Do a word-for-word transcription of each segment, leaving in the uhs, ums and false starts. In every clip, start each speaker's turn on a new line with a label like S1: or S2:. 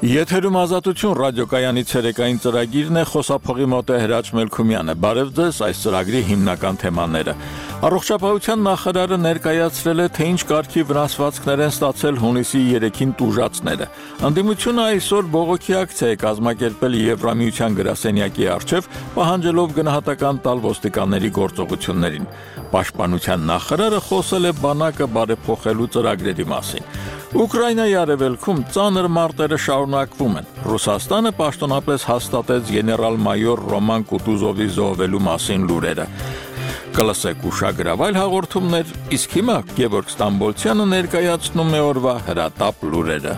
S1: Եթերում ազատություն ռադիոկայանի ցերեկային ծրագիրն է, խոսափողի մոտ է Հրաչ Մելքումյանը։ Բարև ձեզ, այս ծրագրի հիմնական թեմաները։ Առողջապահության նախարարը ներկայացրել է, թե ինչ կարգի վնասվածքներ են ստացել հունիսի երեքին տուժածները։ Անդիմությունը այսօր բողոքի ակցիա է կազմակերպել Եվրամիության գրասենյակի առջև, պահանջելով գնահատական տալ ոստիկանների գործողություններին։ Պաշտպանության նախարարը խոսել է բանակը բարեփոխելու ծրագրերի մասին։ Ուկրաինայի արևելքում ծանր մարտերը շարունակվում են։ Ռուսաստանը պաշտոնապես հաստատեց գեներալ-մայոր Ռոման Կուտուզովի զոհվելու մասին լուրերը։ Կլսեք ուշագրավ այլ հաղորդումներ, իսկ հիմա Գևորգ Ստամբոլցյանը ներկայացնում է օրվա հրատապ լուրերը։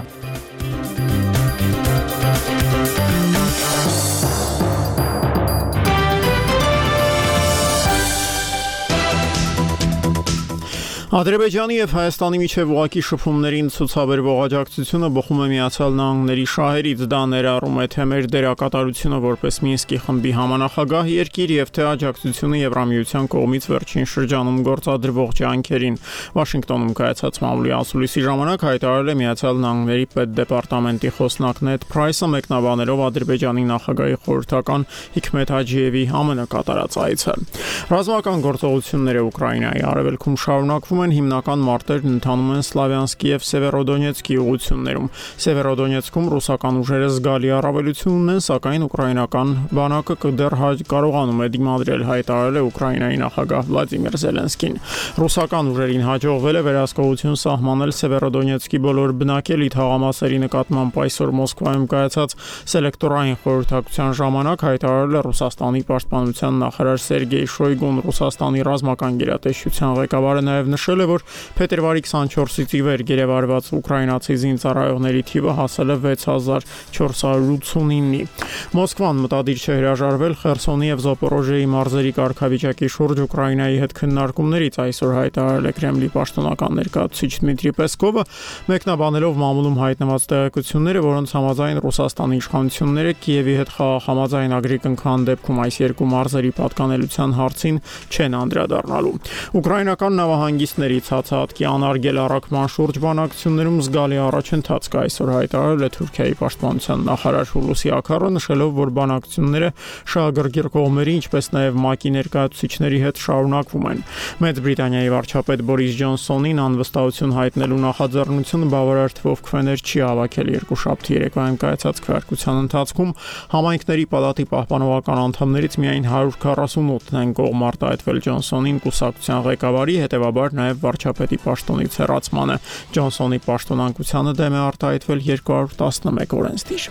S2: Ադրբեջանի եւ Հայաստանի միջև ուղղակի շփումներին ցուցաբերվող աջակցությունը բխում է Միացյալ Նահանգների շահերից, դա ներառում է թե մեր դերակատարությունը որպես Մինսկի խմբի համանախագահ երկիր եւ թե աջակցությունը Եվրամիության կողմից վերջին շրջանում գործադրվող ջանքերին։ Վաշինգտոնում կայացած մամուլի ասուլիսի ժամանակ հայտարարել է Միացյալ Նահանգների պետդեպարտամենտի խոսնակ Նեդ Փրայսը, մեկնաբանելով Ադրբեջանի նախագահի խորհրդական Հիքմեթ Հաջիևի ԱՄՆ կատարած այցը։ Ռազմական գործողությունները Ուկրաինայի արևելքում շարունակվում հիմնական մարտերն ընթանում են Սլավյանսկի եւ Սևերոդոնեցկի ուղություններում։ Սևերոդոնեցկում ռուսական ուժերը զգալի առավելություն ունեն, սակայն ուկրաինական բանակը կդեռ կարողանում է դիմադրել, հայտարարել է Ուկրաինայի նախագահ Վլադիմիր Զելենսկին։ Ռուսական ուժերին հաջողվել է վերահսկողություն սահմանել Սևերոդոնեցկի բոլոր բնակելի թաղամասերի նկատմամբ այսօր Մոսկվայում կայացած սելեկտորային խորհրդակցության ժամանակ, հայտարարել է Ռուսաստանի պաշտպանության նախարար Սերգեյ Շոյգուն։ Ռուսաստանի ռազմական գերատեսչության ղեկավարը նաև նշել է, որ փետրվարի քսանչորսից ի վեր գերեվարված ուկրաինացի զինծառայողների թիվը հասել է վեց հազար չորս հարյուր ութսունինի։ Մոսկվան մտադիր չէ հրաժարվել Խերսոնի եւ Զոպորոժիեի մարզերի կարգավիճակի շուրջ Ուկրաինայի հետ քննարկումներից, այսօր հայտարարել է Կրեմլի պաշտոնական ներկայացուցիչ Դմիտրի Պեսկովը, մեկնաբանելով մամուլում հայտնված տեղեկությունները, որոնց համաձայն Ռուսաստանի իշխանությունները Կիևի հետ խաղաղ համաձայնագրի կնքման դեպքում այս երկու մարզերի պատկանելիության հարցին չեն անդրադառնալու։ Ուկրաինական նավահանգիստների ցածահատկի անարգել առաքման շուրջ բանակցություններում զգալի առաջընթաց կա, այսօր հայտարարել է Թուրքիայի պաշտպանության նախարար Հուլուսի Աքարը, նշելով, որ բանակցությունները շահագրգիռ կողմերի, ինչպես նաև ՄԱԿ-ի ներկայացուցիչների հետ շարունակվում են։ Մեծ Բրիտանիայի վարչապետ Բորիս Ջոնսոնին անվստահություն հայտնելու նախաձեռնությունը բավարար թվով քվեներ չի հավաքել երկուշաբթի երեկոյան կայացած քվեարկության ընթացքում։ Համայնքների պալատի պահպանողական անդամներից միայն հարյուր քառասունութն են կողմ արտահայտվել Ջոնսոնին կուսակցության ղեկավարի, հետևաբար նաև վարչապետի պաշտոնից հեռացմանը։ Ջոնսոնի պաշտոնանկությանը դեմ է արտահայտվել երկու հարյուր տասնմեկ օրենսդիր։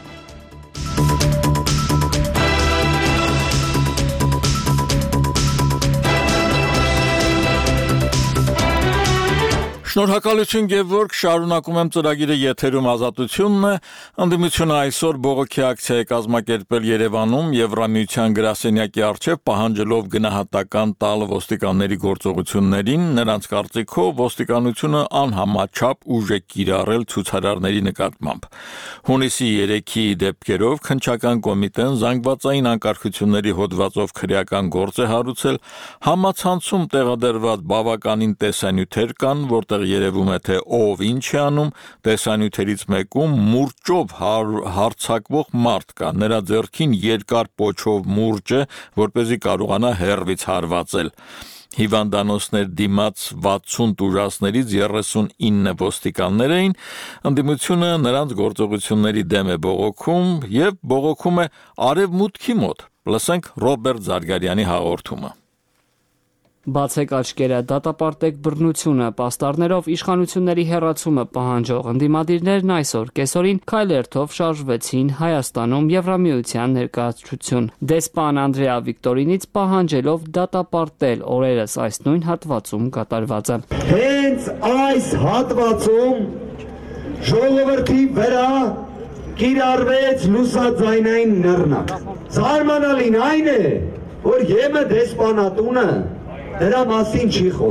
S1: Շնորհակալություն Գևորգ, շարունակում եմ ծրագիրը եթերում ազատությունն է, անդիմությունը այսօր բողոքի ակցիա է կազմակերպել Երևանում Եվրամիության գրասենյակի առջև, պահանջելով գնահատական տալ ոստիկանների գործողություններին, նրանց կարծիքով ոստիկանությունը անհամաչափ ուժ է կիրառել ցուցարարների նկատմամբ։ Հունիսի երեքի դեպքերով քննչական կոմիտեն զանգվածային անկարգությունների հոդվածով քրեական գործ է հարուցել, համացանցում տեղադրված բավականին տեսանյութեր կան, որտեղ երևում է, թե ով ինչ է անում, տեսանյութերից մեկում մուրճով հարձակվող մարդ կա, նրա ձեռքին երկար պոչով մուրճ է, որպեսզի կարողանա հեռվից հարվածել։ Հիվանդանոցներ դիմաց վաթսուն տուժածներից երեսունինը ոստիկաններ էին, անդիմությունը նրանց գործողությունների դեմ է բողոքում եւ բողոքում է արևմուտքի մոտ։ Լսենք Ռոբերտ Զարգարյանի հաղորդումը։
S3: Բացեք աչքերը, դատապարտեք բռնությունը, պաստառներով իշխանությունների հեռացումը պահանջող ընդդիմադիրներն այսօր կեսօրին քայլերթով շարժվեցին Հայաստանում Եվրամիության ներկայացություն։ Դեսպան Անդրեա Վիկտորինից պահանջելով դատապարտել օրերս այս նույն հատվածում կատարվածը։
S4: Հենց այս հատվածում ժողովրդի վրա կիրառվեց լուսաձայնային նռնակ։ Զարմանալին այն է, որ ԵՄ դեսպանատունը դրա մասին չի խոսում։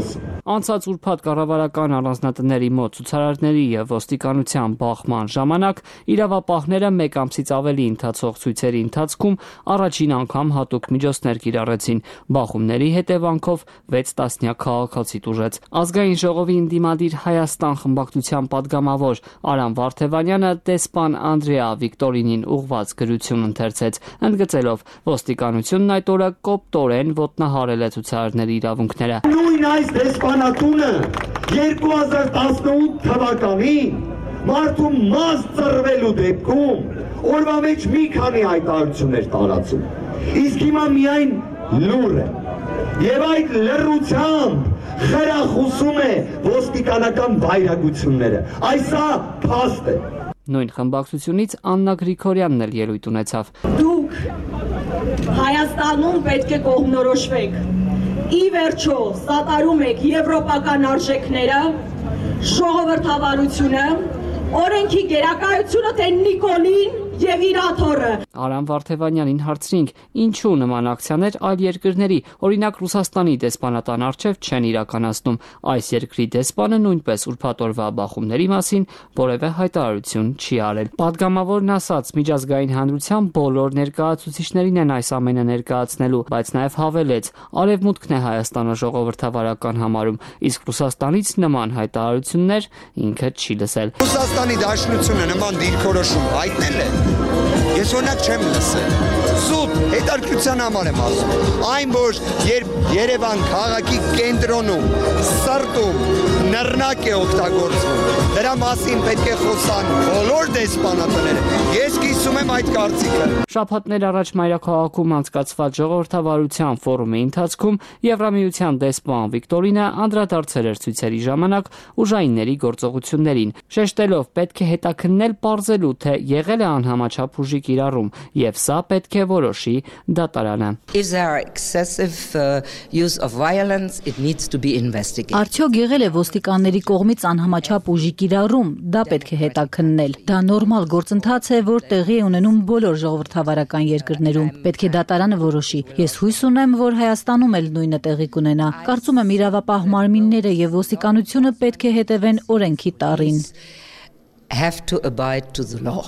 S3: Անցած ուրբաթ կառավարական առանձնատների մոտ ցուցարարների եւ ոստիկանության բախման ժամանակ իրավապահները մեկ ամսից ավելի ընթացող ցույցերի ընթացքում առաջին անգամ հատուկ միջոցներ կիրառեցին։ Բախումների հետևանքով վեց տասնյակ քաղաքացի տուժեց։ Ազգային ժողովի ընդդիմադիր Հայաստան խմբակցության падգամավոր Արամ Վարդևանյանը դեսպան Անդրեա Վիկտորինին ուղղված գրություն ընթերցեց, ընդգծելով ոստիկանությունն այդ օրը կոպտորեն ոտնահարել է ցուցարարների իրավունքները։
S4: Նույն այս դեսպանատունը երկու հազար տասնութ թվականին մարդու մաս ծռվելու դեպքում օրվա մեջ մի քանի հայտարարություններ տարածում։ Իսկ հիմա միայն լուր է։ Եվ այդ լռությամբ խրախուսում է ոստիկանական վայրագությունները։ Այսա փաստ է։
S3: Նույն խմբակցությունից Աննա Գրիգորյանն էլ ելույթ ունեցավ։
S5: Դուք Հայաստանում պետք է կողմնորոշվեք։ Ի վերջո սատարում եք եվրոպական արժեքները, ժողովրդավարությունը, օրենքի գերակայությունը, թե Նիկոլին եւ իր աթոռը։
S3: Արամ Վարդևանյանին հարցրինք, ինչու նման ակցիաներ այլ երկրների, օրինակ Ռուսաստանի դեսպանատան առջև չեն իրականացնում։ Այս երկրի դեսպանը նույնպես ուրբաթ օրվա բախումների մասին որևէ հայտարարություն չի արել։ Պատգամավորն ասաց, միջազգային հանրության բոլոր ներկայացուցիչներին են այս ամենը ներկայացնելու, բայց նաև հավելեց, արևմուտքն է Հայաստանը ժողովրդավարական համարում, իսկ Ռուսաստանից նման հայտարարություններ ինքը չի լսել։
S6: Ռուսաստանի Դաշնությունը նման դիրքորոշում հայտնել է։ Ես օրինակ չեմ լսել։ Սուտ հետաքրքրության համար եմ ասում։ Այն որ երբ Երևան քաղաքի կենտրոնում, սրտում նռնակ է օգտագործվում, դրա մասին պետք է խոսան բոլոր դեսպանատները։ Ես կիսում եմ այդ կարծիքը։
S3: Շաբաթներ առաջ մայրաքաղաքում անցկացված ժողովրդավարության ֆորումի ընթացքում Եվրամիության դեսպան Վիկտորինը անդրադարձել էր ցույցերի ժամանակ ուժայինների գործողություններին, շեշտելով պետք է հետաքննել պարզելու, թե եղել է անհամաչափ ուժի կիրառում, եւ սա պետք է որոշի դատարանը։
S7: Արդյոք եղել է ոստիկանների կողմից անհամաչափ ուժի կիրառում, դա պետք է հետաքննել։ Դա նորմալ գործընթաց է, որ տեղի է ունենում բոլոր ժողովրդավարական երկրներում։ Պետք է դատարանը որոշի։ Ես հույս ունեմ, որ Հայաստանում էլ նույնը տեղի կունենա։ Կարծում եմ իրավապահ մարմինները եւ ոստիկանությունը պետք է հետևեն օրենքի տառին։
S8: Have to abide to the law.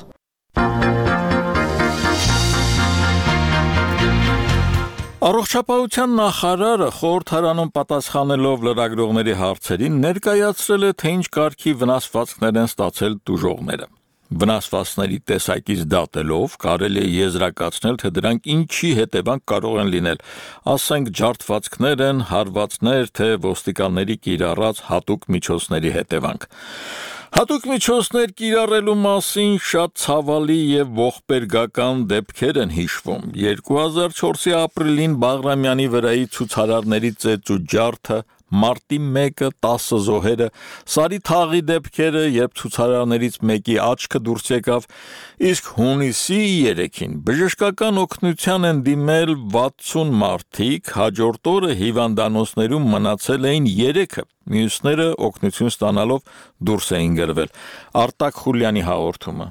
S1: Առողջապահության նախարարը խորհրդարանում պատասխանելով լրագրողների հարցերին ներկայացրել է, թե ինչ կարգի վնասվածքներ են ստացել տուժողները։ Վնասվածքների տեսակից դատելով կարելի է եզրակացնել, թե դրանք ինչի հետևանք կարող են լինել, ասենք ջարդվածքներ են, հարվածներ, թե ոստիկանների կիրառած հատուկ միջոցների հետևանք։ Հատուկ միջոցներ կիրառելու մասին շատ ցավալի եւ ողբերգական դեպքեր են հիշվում։ երկու հազար չորսի ապրիլին Բաղրամյանի վրայի ցուցարարների ծեծ ու ջարդը, մարտի մեկը, տասը զոհերը, Սարի թաղի դեպքերը, երբ ցուցարարներից մեկի աչքը դուրս եկավ, իսկ հունիսի երեքին բժշկական օգնության են դիմել վաթսուն մարդիկ, հաջորդ օրը հիվանդանոցներում մնացել էին երեքը, մյուսները օգնություն ստանալով դուրս էին գրվել։ Արտակ Խուլյանի հաղորդումը։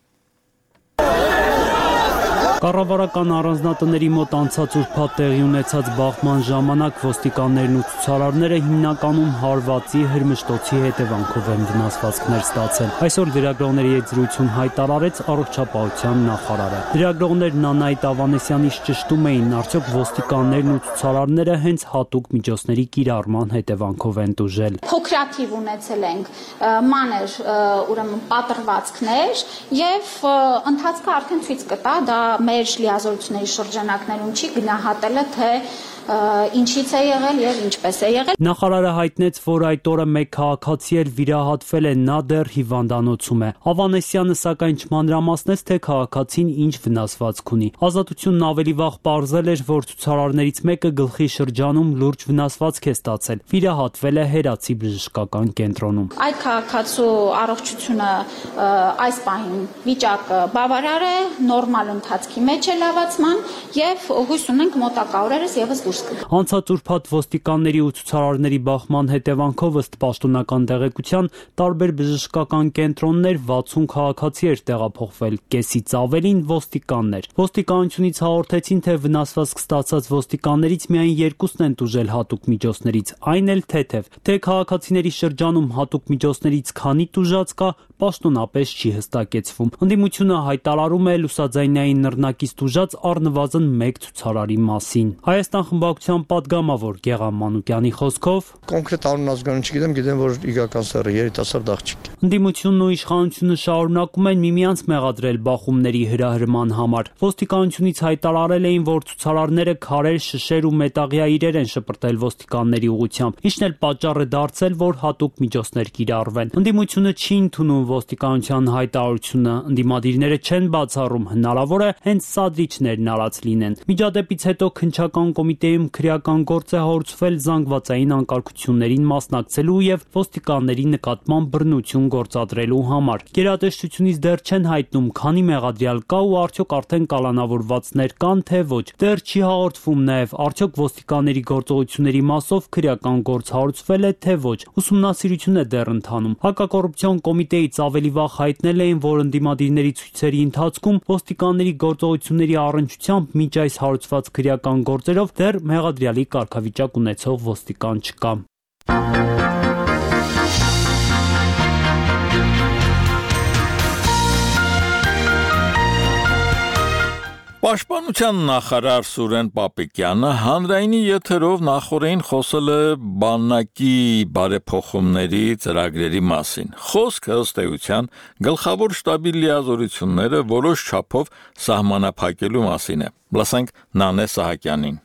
S9: Կառավարական առանձնատների մոտ անցած ուրբաթ տեղի ունեցած բախման ժամանակ ոստիկաններն ու ցուցարարները հիմնականում հարվածի, հրմշտոցի հետևանքով են վնասվածքներ ստացել։ Այսօր լրագրողների հետ զրույցում հայտարարեց առողջապահության նախարարը։ Լրագրողներն Անահիտ Ավանեսյանից ճշտում էին, արդյոք ոստիկաններն ու ցուցարարները հենց հատուկ միջոցների կիրառման հետևանքով են տուժել։
S10: Փոքրաթիվ ունեցել ենք մանր ուրեմն պատրվածքներ եւ ընթացքը արդեն ցույց կտա, դա մեր լիազորությունների շրջանակներում չի գնահատելը, թե ինչից է եղել եւ ինչպես է եղել։
S9: Նախարարը հայտնեց, որ այդ օրը մեկ քաղաքացի էլ վիրահատվել է, նա դեռ հիվանդանոցում է։ Ավանեսյանը սակայն չմանրամասնեց, թե քաղաքացին ինչ վնասվածք ունի։ Ազատությունն ավելի վաղ պարզել էր, որ ցուցարարներից մեկը գլխի շրջանում լուրջ վնասվածք է ստացել։ Վիրահատվել է Հերացի բժշկական կենտրոնում։
S10: Այդ քաղաքացու առողջությունը այս պահին վիճակը բավարար է, նորմալ ընթացքի մեջ է լավացման եւ հույս ունենք մոտակա օրերս եւս դուրս դուրս կգա։
S9: Անցած ուրբաթ ոստիկանների ու ցուցարարների բախման հետևանքով ըստ պաշտոնական տեղեկության տարբեր բժշկական կենտրոններ վաթսուն քաղաքացի էր տեղափոխվել, կեսից ավելին ոստիկաններ։ Ոստիկանությունից հաղորդեցին, թե վնասվածք ստացած ոստիկաններից միայն երկուսն են տուժել հատուկ միջոցներից, այն էլ թեթև։ Թե քաղաքացիների շրջանում հատուկ միջոցներից քանի տուժած կա, պաշտոնապես չի հստակեցվում։ Ընդդիմությունը հայտարարում է լուսաձայնային նռնակից տուժած առնվազն մեկ ցուցարարի մասին։ Հայաստան խմբակցության պատգամավոր Գեղամ Մանուկյանի խոսքով
S11: կոնկրետ անուն ազգանուն չգիտեմ, գիտեմ, որ Իգական սեռը երիտասարդ աղջիկ է։
S9: Ընդդիմությունն ու իշխանությունը շարունակում են միմյանց մեղադրել բախումների հրահրման համար։ Ոստիկանությունից հայտարարել էին, որ ցուցարարները քարեր, շշեր ու մետաղյա իրեր են շպրտել ոստիկանների ուղղությամբ, ինչն էլ պատճառ է դարձել, որ հատուկ միջոցներ կիրառվեն։ Ընդդիմությունը չի ընդունում ոստիկանության հայտարարությունը, ընդդիմադիրները չեն բացառում, հնարավոր է հենց սադրիչներն արած լինեն։ Միջադեպից հետո քննչական կոմիտեում քրեական գործ է հարուցվել զանգվածային անկարգություններին մասնակցելու եւ ոստիկանների նկատմամբ բռնություն գործադրելու համար։ Գերատեսչությունից դեռ չեն հայտնում, քանի մեղադրյալ կա ու արդյոք արդեն կալանավորվածներ կան, թե ոչ։ Դեռ չի հաղորդվում նաեւ, արդյոք ոստիկանների գործողությունների մասով քրեական գործ հարուցվել է, թե ոչ։ Ուսումնասիրություն է դեռ ընթանում։ Հակակոռուպցիոն կոմիտեից ավելի վաղ հայտնել էին, որ ընդդիմադիրների ցույցերի ընթացքում ոստիկանների գործողությունների առնչությամբ միջ այս հարուցված քրեական գործերով դեռ մեղադրյալի կարգավիճակ ունեցող ոստիկան չկա։
S1: Պաշտպանության նախարար Սուրեն Պապիկյանը հանրայինի եթերով նախորդին խոսել է բանակի բարեփոխումների ծրագրերի մասին։ Խոսքը ըստ էության գլխավոր շտաբի լիազորությունները որոշ չափով սահմանափակելու մասին է։ Լսենք Նանե Սահակյանին։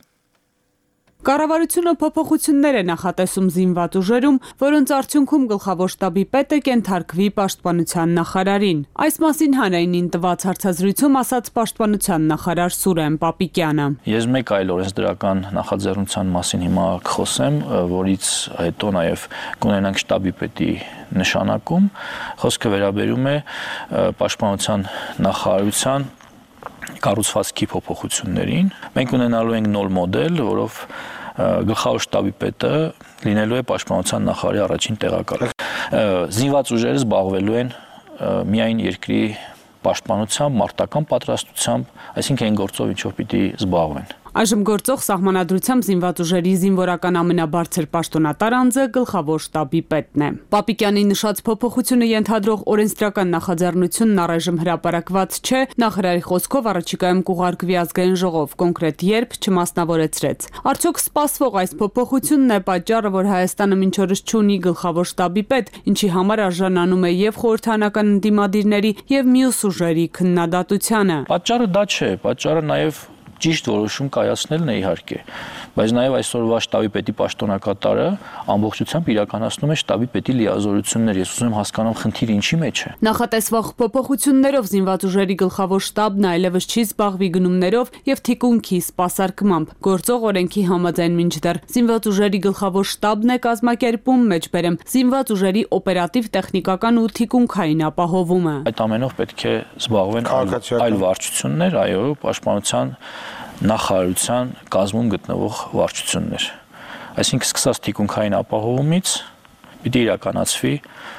S12: Կառավարությունը փոփոխություններ է նախատեսում զինված ուժերում, որոնց արդյունքում գլխավոր շտաբի պետը կենթարկվի պաշտպանության նախարարին։ Այս մասին հանրայինին տված հարցազրույցում ասաց պաշտպանության նախարար Սուրեն Պապիկյանը։
S13: Ես մեկ այլ օրենսդրական նախաձեռնության մասին հիմա կխոսեմ, որից հետո նաև կունենանք շտաբի պետի նշանակում։ Խոսքը վերաբերում է պաշտպանության նախարարության կառուցվածքի փոփոխություններին։ Մենք ունենալու ենք նոր մոդել, որով գլխավոր շտաբի պետը լինելու է պաշտպանության նախարարի առաջին տեղակալը։ Զինված ուժերը զբաղվելու են միայն երկրի պաշտպանությամբ, մարտական պատրաստությամբ, այսինքն այն գործով, ինչով պիտի զբաղվեն։
S12: Այժմ գործող սահմանադրությամբ զինված ուժերի զինվորական ամենաբարձր պաշտոնատար անձը գլխավոր շտաբի պետն է։ Պապիկյանի նշած փոփոխությունը ենթադրող օրենսդրական նախաձեռնությունն առայժմ հրապարակված չէ, նախարարի խոսքով առաջիկայում կուղարկվի ազգային ժողով, կոնկրետ երբ չմասնավորեցրեց։ Արդյոք սպասվող այս փոփոխությունն է պատճառը, որ Հայաստանը մինչ օրս չունի գլխավոր շտաբի պետ, ինչի համար արժանանում է եւ խորհրդանական ընդդիմադիրների եւ մյուս ուժերի քննադատությանը։
S13: Պատճառը դա չէ, պատճառը նաեւ ճիշտ որոշում կայացնելն է իհարկե, բայց նաև այսօրվա շտաբի պետի պաշտոնակատարը ամբողջությամբ իրականացնում է շտաբի պետի լիազորություններ։ Ես ուզում եմ հասկանամ խնդիրը ինչի մեջ է։
S12: Նախատեսվող փոփոխություններով զինված ուժերի գլխավոր շտաբն այլևս չի զբաղվի գնումներով եւ թիկունքի սպասարկմամբ։ Գործող օրենքի համաձայն մինչդեռ զինված ուժերի գլխավոր շտաբն է կազմակերպում, մեջբերեմ զինված ուժերի օպերատիվ տեխնիկական ու թիկունքային ապահովումը։
S13: Այդ ամենով պետք է զբաղվեն այլ վարչություններ, այո, պաշտպանության նախարարության կազմում գտնվող վարչություններ։ Այսինքն սկսած թիկունքային ապահովումից պիտի իրականացվի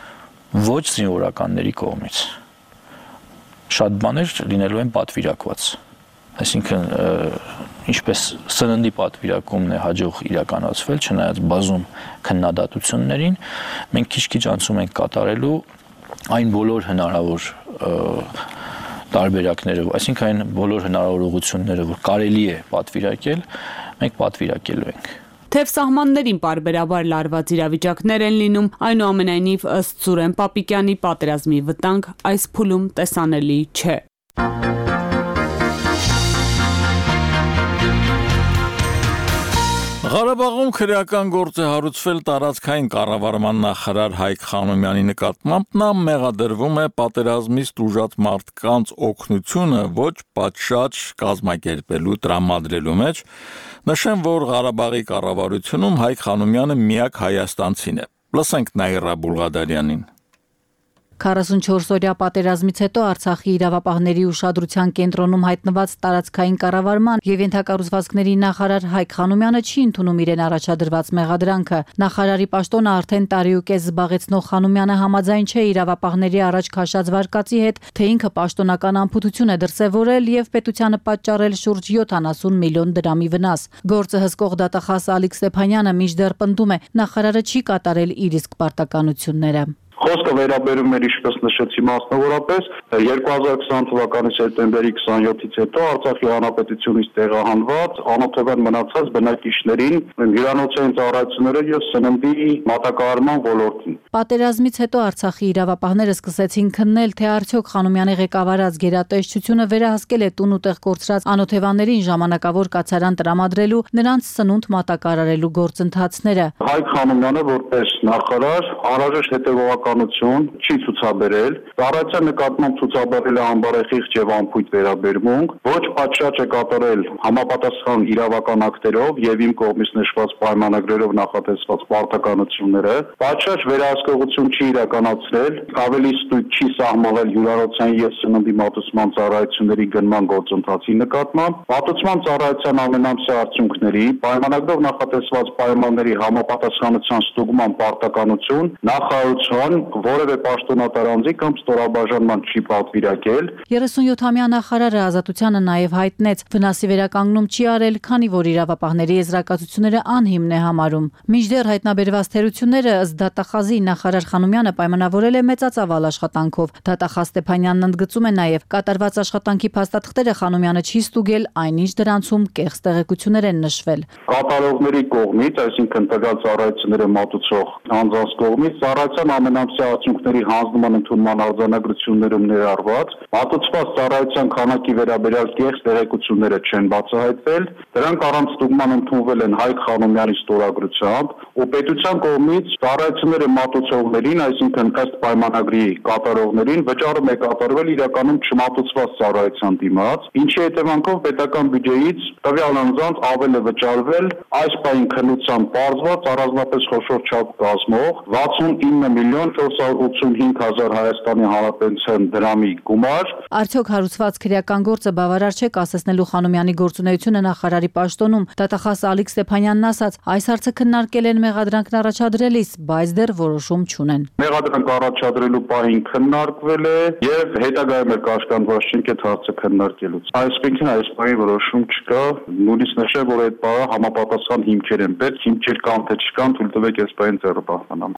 S13: ոչ զինվորականների կողմից։ Շատ բաներ լինելու են պատվիրակված։ Այսինքն ինչպես սննդի պատվիրակումն է հաջող իրականացվել, չնայած բազում քննադատություններին, մենք քիչ-քիչ անցում ենք կատարելու այն բոլոր հնարավոր տարբերակներով, այսինքն այն բոլոր հնարավոր ուղղությունները, որ կարելի է պատվիրակել, մենք պատվիրակելու ենք։
S12: Թեև սահմաններին պարբերաբար լարված իրավիճակներ են լինում, այնուամենայնիվ ըստ Սուրեն Պապիկյանի պատերազմի վտանգ այս փուլում տեսանելի չէ։
S1: Ղարաբաղում քրեական գործ է հարուցվել տարածքային կառավարման նախարար Հայկ Խանոմյանի նկատմամբ, նա մեղադրվում է պատերազմից տուժած մարդկանց օգնությունը ոչ պատշաճ կազմակերպելու տրամադրելու մեջ, նշեմ, որ Ղարաբաղի կառավարությունում Հայկ Խանոմյանը միակ հայաստանցին է։ Լսենք Նաիրա Բուլղադարյանին։
S7: քառասունչորս-օրյա պատերազմից հետո Արցախի իրավապահների ուշադրության կենտրոնում հայտնված տարածքային կառավարման եւ ենթակառուցվածքների նախարար Հայկ Խանոմյանը չի ընդունում իրեն առաջադրված մեղադրանքը։ Նախարարի պաշտոնը արդեն տարի ու կես զբաղեցնող Խանոմյանը համաձայն չէ իրավապահների առաջ քաշած վարկածի հետ, թե ինքը պաշտոնական անփութություն է դրսևորել եւ պետությանը պատճառել շուրջ յոթանասուն միլիոն դրամի վնաս։ Գործը հսկող դատախազ Ալիկ Ստեփանյանը մինչդեռ պնդում է, նախարարը չի կատարել իր իսկ պարտականությունները։
S14: Խոսքը վերաբերում էր, ինչպես նշեցի, մասնավորապես երկու հազար քսան թվականի սեպտեմբերի քսաներկուից հետո Արցախի հանրապետությունից տեղահանված անօթևան մնացած բնակիչներին հյուրանոցային ծառայությունները եւ սննդի մատակարարման ոլորտին։
S7: Պատերազմից հետո Արցախի իրավապահները սկսեցին քննել, թե արդյոք Խանոմյանի ղեկավարած գերատեսչությունը վերահսկել է տուն ու տեղ կորցրած անօթևաններին ժամանակավոր կացարան տրամադրելու, նրանց սնունդ մատակարարելու գործընթացները։
S14: Հայկ Խանոմյանը որպես նախարար անհրաժեշտ հետևողականություն չի ցուցաբերել, ծառայության նկատմամբ ցուցաբերել է անբարեխիղճ եւ անփույթ վերաբերմունք, ոչ պատշաճ է կատարել համապատասխան իրավական ակտերով եւ իմ կողմից նշված պայմանագրերով նախատեսված պարտականությունները, պատշաճ վերահսկողություն չի իրականացրել, ավելի ստույգ չի սահմանել հյուրանոցային եւ սննդի մատուցման ծառայությունների գնման գործընթացի նկատմամբ, մատուցման ծառայության ամենամսյա արդյունքների, պայմանագրով նախատեսված պայմանների համապատասխանության ստուգման պարտականություն, նախարարության որևէ պաշտոնատար անձի կամ ստորաբաժանման չի պատվիրակել։
S7: երեսունյոթամյա նախարարը Ազատությանը նաև հայտնեց, վնասի վերականգնում չի արել, քանի որ իրավապահների եզրակացությունները անհիմն է համարում։ Մինչդեռ հայտնաբերված թերությունները ըստ դատախազի նախարար Խանոմյանը պայմանավորել է մեծածավալ աշխատանքով։ Դատախազ Ստեփանյանն ընդգծում է նաև, կատարված աշխատանքի փաստաթղթերը Խանոմյանը չի ստուգել, այնինչ դրանցում կեղծ տեղեկություններ են նշվել։
S14: Կատարողների կողմից, այսինքն տվյալ ծառայությունները մատուցող անձանց կողմից ծառայության ամենամսյա արդյունքների հանձնման ընդունման արձանագրություններում ներառված մատուցված ծառայության քանակի վերաբերյալ կեղծ տեղեկությունները չեն բացահայտվել, դրանք առանց ստուգման ընդունվել են Հայկ Խանոմյանի ստորագրությամբ ու պետության կողմից ծառայությունները մատուցողներին, այսինքն ըստ պայմանագրի կատարողներին վճարում է կատարվել իրականում չմատուցված ծառայության դիմաց, ինչի հետևանքով պետական բյուջեից տվյալ անձանց ավել է վճարվել այս պահին քննությամբ պարզված առանձնապես խոշոր չափ կազմող վաթսունինը միլիոն չորս հարյուր ութսունհինգ հազար Հայաստանի Հանրապետության դրամի գումար։
S7: Արդյոք հարուցված քրեական գործը բավարար չէ կասեցնելու Խանոմյանի գործունեությունը նախարարի պաշտոնում։ Դատախազ Ալիկ Ստեփանյանն ասաց, այս հարցը քննարկել են մեղադրանքն առաջադրելիս, բայց դեռ որոշում չունեն։
S14: Մեղադրանք առաջադրելու պահին քննարկվել է եւ հետագայում էլ կաշկանդված չենք այդ հարցը քննարկելուց։ Այսինքն այս պահին որոշում չկա, նույնիսկ նշել, որ այդ պահը համապատասխան հիմքեր են պետք, հիմքեր կան թե չկան, թույլ տվեք այս պահին ձեռը պահպանամ։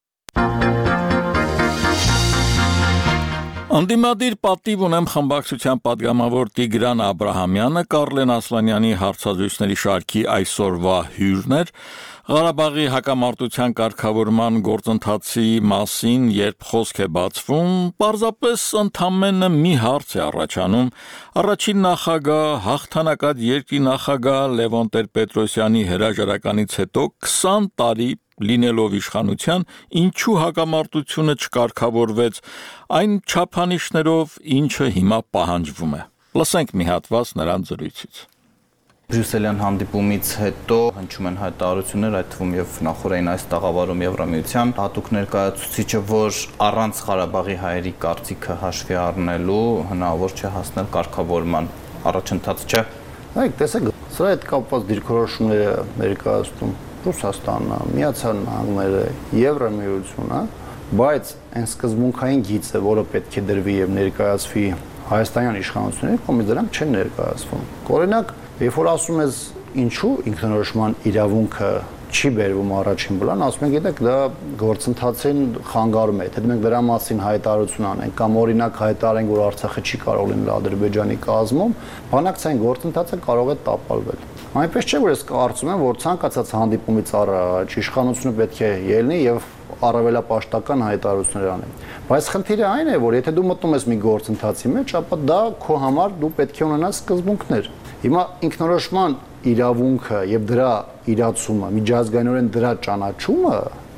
S1: Անդիմադիր պատիվ ունեմ խմբակցության падգամավոր Տիգրան Աբրահամյանը Կարլեն Ասլանյանի հարցազրույցների շարքի այսօրվա հյուրն էր։ Ղարաբաղի հակամարտության կարգավորման գործընթացի մասին, երբ խոսք է բացվում, պարզապես ընդամենը մի հարց է առաջանում։ Առաջին նախագահ, հաղթանակած երկրի նախագահ Լևոն Տեր-Պետրոսյանի հրաժարականից հետո քսան տարի լինելով իշխանության, ինչու հակամարտությունը չկարգավորվեց այն չափանիշներով, ինչը հիմա պահանջվում է։ Լսենք մի հատված նրան զրույցից։
S15: Բրյուսելյան հանդիպումից հետո հնչում են հայտարարություններ, այդ թվում եւ նախորդային այս տաղավարում Եվրամիության հատուկ ներկայացուցիչը, որ առանց Ղարաբաղի հայերի կարծիքը հաշվի առնելու հնարավոր չէ հասնել կարգավորման առաջընթաց չէ։
S16: Այ տեսեք, սա այդ կապված դիրքորոշումները ներկայացնում Ռուսաստանը, Միացյալ Նահանգները, Եվրամիությունը, բայց այն սկզբունքային գիծը, որը պետք է դրվի եւ ներկայացվի հայաստանյան իշխանությունների կողմից, դրանք չեն ներկայացվում։ Օրինակ, երբ որ ասում ես ինչու ինքնորոշման իրավունքը չի բերվում առաջին պլան, ասում եք, գիտեք, դա գործընթացին խանգարում է, թե մենք դրա մասին հայտարարություն անենք կամ օրինակ հայտարարենք, որ Արցախը չի կարող լինել Ադրբեջանի կազմում, բանակցային գործընթացը կարող է տապալվել։ Այնպես չէ, որ ես կարծում եմ, որ ցանկացած հանդիպումից առաջ իշխանությունը պետք է ելնի եւ առավելապաշտական հայտարարություններ անի։ Բայց խնդիրը այն է, որ եթե դու մտնում ես մի գործընթացի մեջ, ապա դա քո համար դու պետք է ունենաս սկզբունքներ։ Հիմա ինքնորոշման իրավունքը եւ դրա իրացումը, միջազգայինորեն դրա ճանաչումը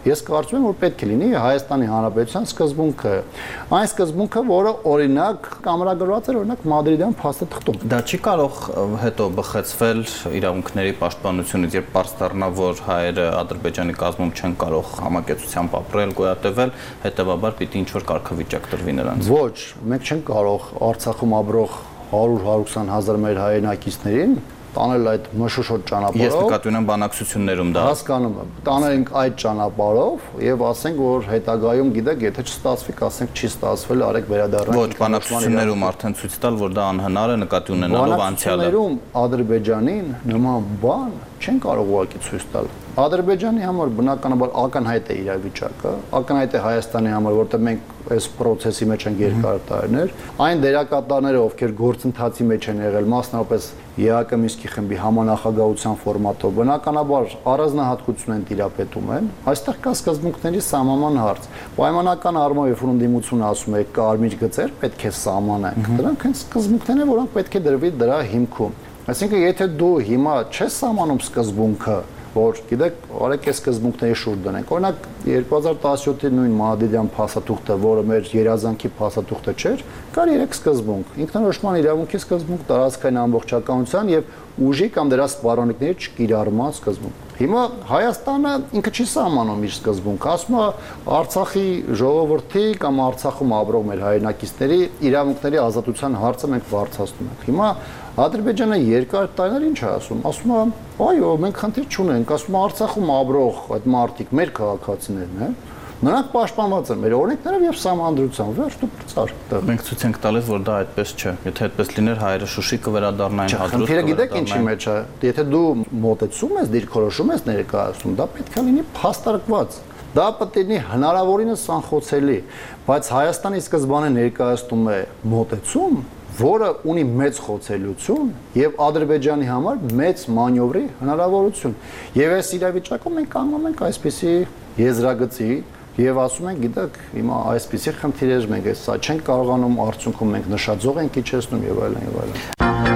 S16: Ես կարծում եմ, որ պետք է լինի Հայաստանի Հանրապետության սկզբունքը։ Այն սկզբունքը, որը օրինակ կամրագրված էր օրինակ Մադրիդյան փաստաթղթում։
S15: Դա չի կարող հետո բխեցվել իրավունքների պաշտպանությունից, երբ պարզ դառնա, որ հայերը Ադրբեջանի կազմում չեն կարող համակեցությամբ ապրել, գոյատևել, հետեւաբար պիտի ինչ-որ կարգավիճակ տրվի նրանց։
S16: Ոչ, մենք չենք կարող Արցախում ապրող հարյուր հարյուր հազար մեր հայրենակիցներին տանել այդ մշուշոտ ճանապարհով։
S15: Ես նկատի ունեմ բանակցություններում դա։
S16: Հասկանում եմ։ Տանենք այդ ճանապարհով եւ ասենք, որ հետագայում գիտեք, եթե չստացվի, ասենք չի ստացվել, արեք վերադառնանք։
S15: Ոչ, բանակցություններում արդեն ցույց տալ, որ դա անհնար է նկատի ունենալով անցյալը։
S16: Բանակցություններում Ադրբեջանին նման բան չեն կարող ուղղակի ցույց տալ։ Ադրբեջանի համար բնականաբար ակնհայտ է իրավիճակը, ակնհայտ է Հայաստանի համար, որտեղ մենք այս process-ի մեջ ենք երկար տարիներ, այն դերակատարները, ովքեր գործընթացի մեջ են եղել, մասնավորապես ԵԱԿ Մինսկի խմբի համանախագահության ֆորմատով, բնականաբար առանձնահատկություն են տիրապետում են, այստեղ կա սկզբունքների սահմանման հարց։ Պայմանական առումով, երբ որ ընդդիմությունը ասում է կարմիր գծեր պետք է սահմանենք, դրանք հենց սկզբունքներն են, որոնք պետք է դրվի դրա հիմքում։ Այսինքն, եթե դու հիմա չես սահմանում սկզբունքը, որ գիտեք, արեք այս սկզբունքների շուրջ դնենք։ Օրինակ երկու հազար տասնյոթի նույն Մադրիդյան փաստաթուղթը, որը մեր երազանքի փաստաթուղթը չէր, կար երեք սկզբունք՝ ինքնորոշման իրավունքի սկզբունք, տարածքային ամբողջականության եւ ուժի կամ դրա սպառողների չկիրառման սկզբունք։ Հիմա Հայաստանը ինքը չի սահմանում իր սկզբունքը, ասում է Արցախի ժողովրդի կամ Արցախում ապրող մեր հայրենակիցների իրավունքների ազատության հարցը մենք բարձրացնում ենք։ Հիմա Ադրբեջանը երկար տարիներ ինչ է ասում, ասում է, այո, մենք խնդիր չունենք, ասում է Արցախում ապրող այդ մարդիկ մեր քաղաքացիներն են, նրանք պաշտպանված են մեր օրենքներով եւ սահմանադրությամբ, վերջ դու բրծար։
S15: Մենք ցույց ենք տալիս, որ դա այդպես չէ։ Եթե այդպես լիներ, հայերը Շուշի կվերադառնային, Հադրութ
S16: կվերադառնային։ Գիտեք ինչի մեջ է, եթե դու մոտեցում ես, դիրքորոշում ես ներկայացում, դա պետք է լինի փաստարկված։ Դա պետք է լինի հնարավորինս անխոցելի, բայց Հայաստանի սկզբանը ներկայացնում է մոտեցում, որը ունի մեծ խոցելիություն եւ Ադրբեջանի համար մեծ մանյովրի հնարավորություն։ Եվ այս իրավիճակում մենք կանգնում ենք այսպիսի եզրագծի եւ ասում ենք, գիտեք, հիմա այսպիսի խնդիրներ մենք սա չենք կարողանում, արդյունքում մենք նշաձող ենք իջեցնում եւ այլն եւ այլն։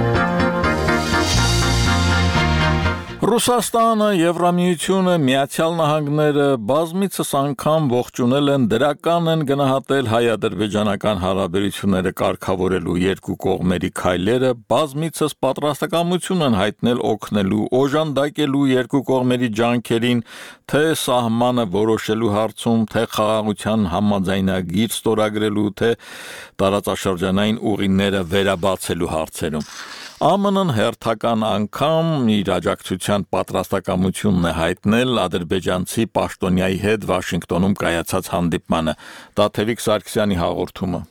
S1: Ռուսաստանը, Եվրամիությունը, Միացյալ Նահանգները բազմիցս անգամ ողջունել են դրական են գնահատել հայ-ադրբեջանական հարաբերությունները կարգավորելու երկու կողմերի քայլերը, բազմիցս պատրաստակամություն են հայտնել օգնելու, օժանդակելու երկու կողմերի ջանքերին, թե սահմանը որոշելու հարցում, թե խաղաղության համաձայնագիր ստորագրելու, թե տարածաշրջանային ուղիները վերաբացելու հարցերում։ ԱՄՆ-ն հերթական անգամ իր աջակցության պատրաստակամությունն է հայտնել ադրբեջանցի պաշտոնյայի հետ Վաշինգտոնում կայացած հանդիպմանը։ Տաթևիկ Սարգսյանի հաղորդումը։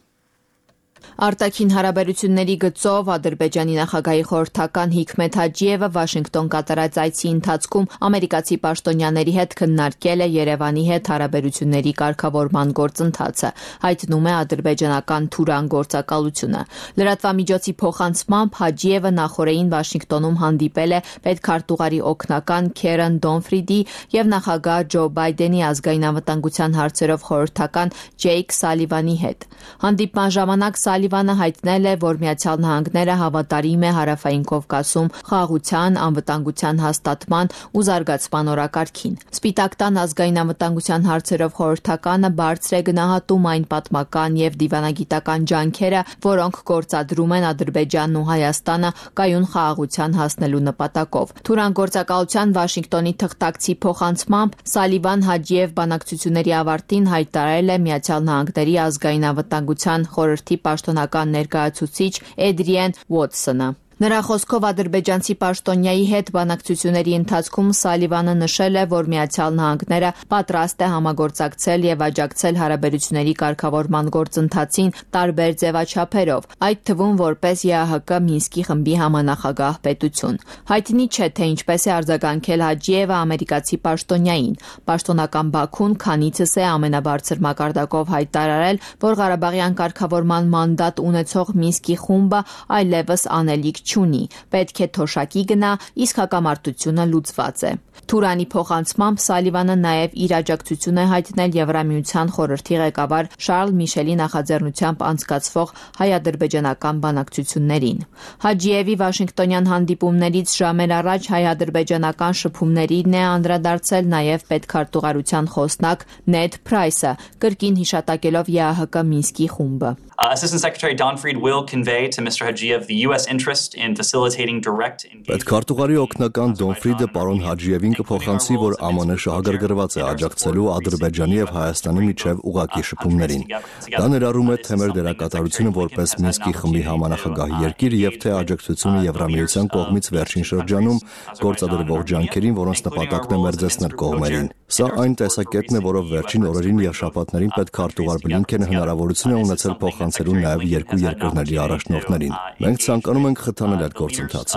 S17: Արտաքին հարաբերությունների գծով Ադրբեջանի նախագահի խորհրդական Հիկմեթ Հաջիևը Վաշինգտոն կատարած այցի ընթացքում ամերիկացի պաշտոնյաների հետ քննարկել է Երևանի հետ հարաբերությունների կարգավորման գործընթացը, հայտնում է ադրբեջանական Թուրան գործակալությունը։ Լրատվամիջոցի փոխանցմամբ Հաջիևը նախորդին Վաշինգտոնում հանդիպել է պետքարտուղարի օգնական Քերեն Դոնֆրիդի եւ նախագահ Ջո Բայդենի ազգային անվտանգության հարցերով խորհրդական Ջեյք Սալիվանի հետ։ Հանդիպման ժամանակ Սալիվանը հայտնել է, որ Միացյալ Նահանգները հավատարիմ է Հարավային Կովկասում խաղաղության, անվտանգության հաստատման ու զարգացման օրակարգին։ Սպիտակ տան ազգային անվտանգության հարցերով խորհրդականը բարձր է գնահատում այն պատմական եւ դիվանագիտական ջանքերը, որոնք գործադրում են Ադրբեջանն ու Հայաստանը կայուն խաղաղության հասնելու նպատակով։ Թուրան գործակալության Վաշինգտոնի թղթակցի փոխանցմամբ Սալիվան Հաջիև բանակցությունների ավարտին հայտարարել է Միացյալ Նահանգների ազգային անվտանգության խորհրդի պաշտոնական ներկայացուցիչ Էդրիեն Ուոտսոնը։ Նրա խոսքով ադրբեջանցի պաշտոնյայի հետ բանակցությունների ընթացքում Սալիվանը նշել է, որ Միացյալ Նահանգները պատրաստ է համագործակցել եւ աջակցել հարաբերությունների կարգավորման գործընթացին տարբեր ձևաչափերով, այդ թվում որպես ԵԱՀԿ Մինսկի խմբի համանախագահ պետություն։ Հայտնի չէ, թե ինչպես է արձագանքել Հաջիևը ամերիկացի պաշտոնյային։ Պաշտոնական Բաքուն քանիցս է ամենաբարձր մակարդակով հայտարարել, որ Ղարաբաղյան կարգավորման մանդատ ունեցող Մինսկի խումբը այլևս անելիք չունի, պետք է թոշակի գնա, իսկ հակամարտությունը լուծված է։ Թուրանի փոխանցմամբ Սալիվանը նաև իր աջակցություն է հայտնել Եվրամիության խորհրդի ղեկավար Շարլ Միշելի նախաձեռնությամբ անցկացվող հայ-ադրբեջանական բանակցություններին։ Հաջիևի Վաշինգտոնյան հանդիպումներից ժամեր առաջ հայ-ադրբեջանական շփումներին է անդրադարձել նաև պետքարտուղարության խոսնակ Նեդ Փրայսը, կրկին հիշատակելով ԵԱՀԿ Մինսկի խումբը։
S18: Uh, Assistant Secretary Don Fried will convey to Mister Hajiev the U S interest in facilitating direct engagement.
S19: Պետքարտուղարի օգնական Դոն Ֆրիդը պարոն Հաջիևին կփոխանցի, որ ԱՄՆ շահագրգռված է աջակցելու Ադրբեջանի եւ Հայաստանի միջև ուղակի շփումներին։ Դա ներառում է թե մեր դերակատարությունը որպես Մինսկի խմբի համանախագահ երկիր եւ թե աջակցությունը Եվրամիության կողմից վերջին շրջանում գործադրվող ջանքերին, որոնց նպատակն է մերձեցնել կողմերին։ Սա այն տեսակետն է, որով վերջին օրերին եւ շաբաթներին պետքարտուղար Բլինքենը հնարավորություն է ունեցել փոխանցելու նաեւ երկու երկրների առաջնորդներին։ Մենք ցանկանում ենք խթանել այդ գործընթացը։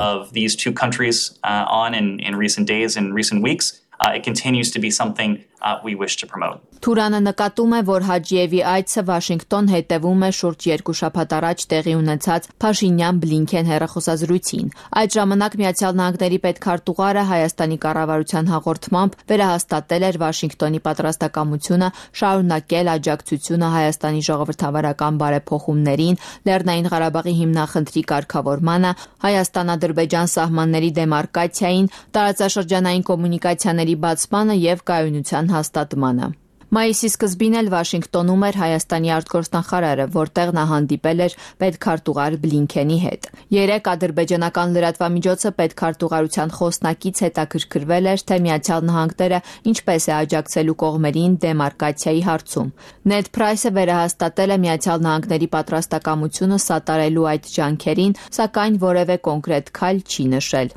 S18: Uh, it continues to be something uh, we wish to promote.
S17: Թուրանը նկատում է, որ Հաջիևի այցը Վաշինգտոն հետևում է շուրջ երկու շաբաթ առաջ տեղի ունեցած Փաշինյան-Բլինքեն հեռախոսազրույցին։ Այդ ժամանակ Միացյալ Նահանգների պետքարտուղարը Հայաստանի կառավարության հաղորդմամբ վերահաստատել էր Վաշինգտոնի պատրաստակամությունը շարունակել աջակցությունը Հայաստանի ժողովրդավարական բարեփոխումներին, Լեռնային Ղարաբաղի հիմնախնդրի կարգավորմանը, Հայաստան-Ադրբեջան սահմանների դեմարկացիային, տարածաշրջանային կոմունիկացիաների բացմանը եւ կայունության հաստատմանը։ Մայիսի սկզբին էլ Վաշինգտոնում էր Հայաստանի արտգործնախարարը, որտեղ նա հանդիպել էր պետքարտուղար Բլինքենի հետ։ Երեք ադրբեջանական լրատվամիջոցը պետքարտուղարության խոսնակից հետաքրքրվել էր, թե Միացյալ Նահանգները ինչպես է աջակցելու կողմերին դեմարկացիայի հարցում։ Նեդ Փրայսը վերահաստատել է Միացյալ Նահանգների պատրաստակամությունը սատարելու այդ ջանքերին, սակայն որևէ կոնկրետ քայլ չի նշել։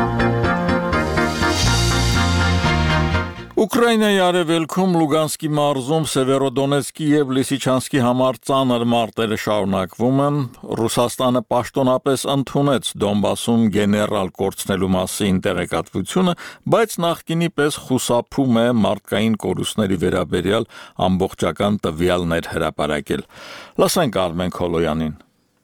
S1: Ուկրաինայի արևելքում Լուգանսկի մարզում Սևերոդոնեցկի եւ Լիսիչանսկի համար ծանր մարտերը շարունակվում են։ Ռուսաստանը պաշտոնապես ընդունեց Դոնբասում գեներալ կորցնելու մասին տեղեկատվությունը, բայց նախկինի պես խուսափում է մարդկային կորուստների վերաբերյալ ամբողջական տվյալներ հրապարակել։ Լսենք Արմեն Քոլոյանին։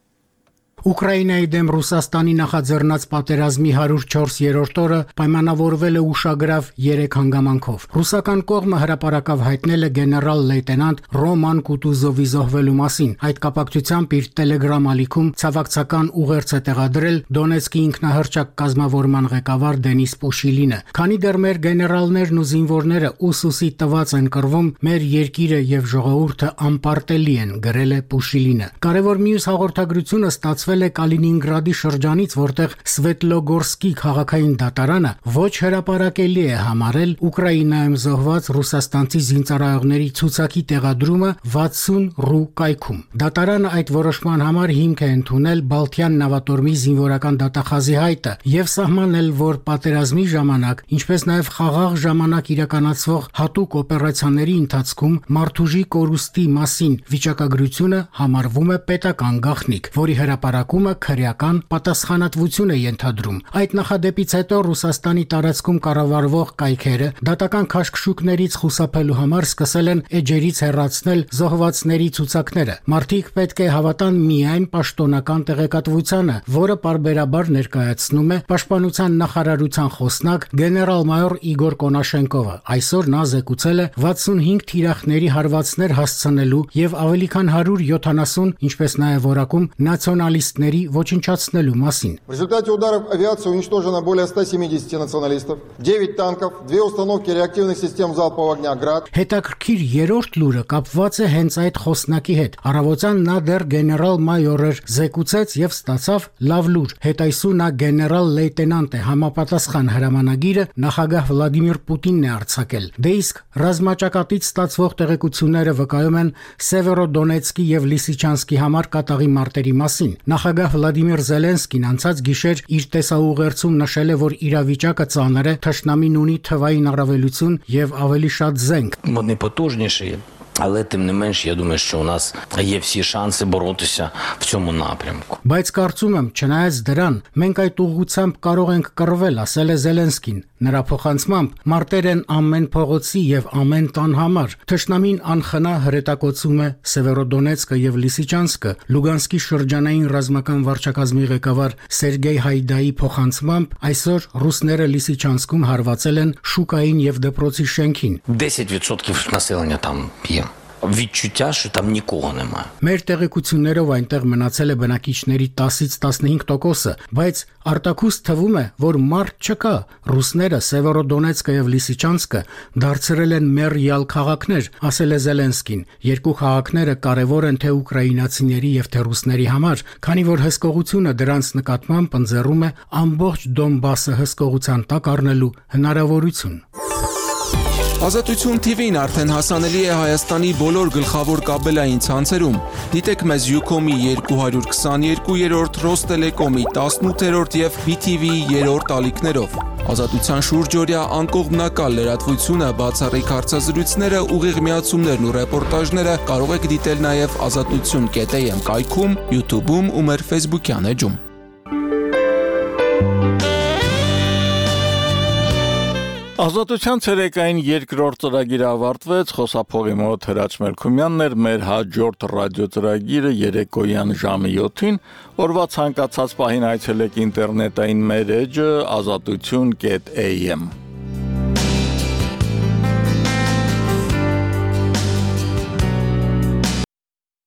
S20: Ուկրաինայի դեմ Ռուսաստանի նախաձեռնած պատերազմի հարյուր չորսերորդ օրը պայմանավորվել է ուշագրավ երեք հանգամանքով։ Ռուսական կողմը հրապարակավ հայտնել է գեներալ լեյտենանտ Ռոման Կուտուզովի զոհվելու մասին։ Այդ կապակցությամբ իր Telegram ալիքում ցավակցական ուղերձ է տեղադրել Դոնեցկի ինքնահռչակ կազմավորման ղեկավար Դենիս Պուշիլինը։ Քանի դեռ մեր գեներալներն ու զինվորները ուսուսի տված են կռվում, մեր երկիրը եւ ժողովուրդը անպարտելի են, գրել է Պուշիլինը։ Կարևոր մյուս հաղորդագրությունը ստացվել է Կալինինգրադի շրջանից, որտեղ Սվետլոգորսկի քաղաքային դատարանը ոչ հրապարակելի է համարել Ուկրաինայում զոհված ռուսաստանցի զինծառայողների ցուցակի տեղադրումը վաթսուն ռու կայքում։ Դատարանը այդ որոշման համար հիմք է ընդունել Բալթյան նավատորմի զինվորական դատախազի հայտը եւ սահմանել, որ պատերազմի ժամանակ, ինչպես նաեւ խաղաղ ժամանակ իրականացվող հատուկ օպերացիաների ընթացքում մարդուժի կորուստի մասին վիճակագրությունը համարվում է պետական գաղտնիք, որի հրապարակումը քրեական պատասխանատվություն է ենթադրում։ Այդ նախադեպից հետո Ռուսաստանի տարածքում կառավարվող կայքերը դատական քաշքշուկներից խուսափելու համար սկսել են էջերից հեռացնել զոհվածների ցուցակները։ Մարդիկ պետք է հավատան միայն պաշտոնական տեղեկատվությանը, որը պարբերաբար ներկայացնում է Պաշտպանության նախարարության խոսնակ գեներալ-մայոր Իգոր Կոնաշենկովը։ Այսօր նա զեկուցել է վաթսունհինգ թիրախների հարվածներ հասցնելու եւ ավելի քան հարյուր յոթանասուն, ինչպես նաեւ որակում националистների ոչնչացնելու մասին։
S21: В результате ударов авиации уничтожено более ста семидесяти националистов, девять танков, две установки реактивных систем залпового огня «Град».
S20: Հետաքրքիր երրորդ լուրը կապված է հենց այդ խոսնակի հետ։ Առավոտյան նա դեռ գեներալ-մայոր էր, զեկուցեց եւ ստացավ լավ լուր։ Հետայսու նա գեներալ-լեյտենանտ է, համապատասխան հրամանագիրը նախագահ Վլադիմիր Պուտինն է արձակել։ Դե իսկ ռազմաճակատից ստացվող տեղեկությունները վկայում են Սևերոդոնեցկի եւ Լիսիչանսկի համար կատաղի մարտերի մասին։ Նախագահ Վլադիմիր Զելենսկին անցած գիշեր իր տեսաուղերձում նշել է, որ իրավիճակը ծանր է, թշնամին ունի թվային առավելություն եւ ավելի շատ զենք։
S2: Але тим не менш, я думаю, що у нас є всі шанси боротися в цьому напрямку.
S20: Բայց կարծում եմ, չնայած դրան, մենք այդ ուղղությամբ կարող ենք կռվել, ասել է Զելենսկին։ Նրա փոխանցմամբ մարտեր են ամեն փողոցի եւ ամեն տան համար։ Թշնամին անխնա հրետակոծում է Սևերոդոնեցկը եւ Լիսիչանսկը։ Լուգանսկի շրջանային ռազմական վարչակազմի ղեկավար Սերգեյ Հայդայի փոխանցմամբ այսօր ռուսները Լիսիչանսկում հարվածել են շուկային եւ դպրոցի շենքին։
S2: десять відсотків населення там є. Відчуття, що там нікого немає.
S20: Մեր տեղեկություններով այնտեղ մնացել է բնակիչների տասից տասնհինգ տոկոսը, բայց արտակուստ թվում է, որ մարդ չկա։ Ռուսները Սևերոդոնեցկը եւ Լիսիչանսկը դարձրել են մեռյալ քաղաքներ, ասել է Զելենսկին։ Երկու քաղաքները կարևոր են թե ուկրաինացիների եւ թե ռուսների համար, քանի որ հսկողությունը դրանց նկատմամբ ընձեռում է ամբողջ Դոնբասը հսկողության տակ առնելու հնարավորություն։
S22: Ազատություն Թի Վին արդեն հասանելի է Հայաստանի բոլոր գլխավոր կաբելային ցանցերում։ Դիտեք մեզ Յուքոմի երկու քսաներկուերորդ, Ռոստելեկոմի տասնութերորդ եւ Բի Թի Վիի երրորդ ալիքներով։ Ազատության շուրջօրյա անկողմնակալ լրատվությունը, բացառիկ հարցազրույցները, ուղիղ միացումներն ու ռեպորտաժները կարող եք դիտել նաեւ ազատություն կետ էյ էմ կայքում, YouTube-ում ու մեր Facebook-յան էջում։
S1: Ազատության ցերեկային երկրորդ ծրագիրը ավարտվեց, խոսափողի մոտ Հրաչ Մելքումյանն էր, մեր հաջորդ ռադիո ծրագիրը երեկոյան ժամը յոթին, օրվա ցանկացած պահին այցելեք ինտերնետային մեր էջը ազատություն կետ էյ էմ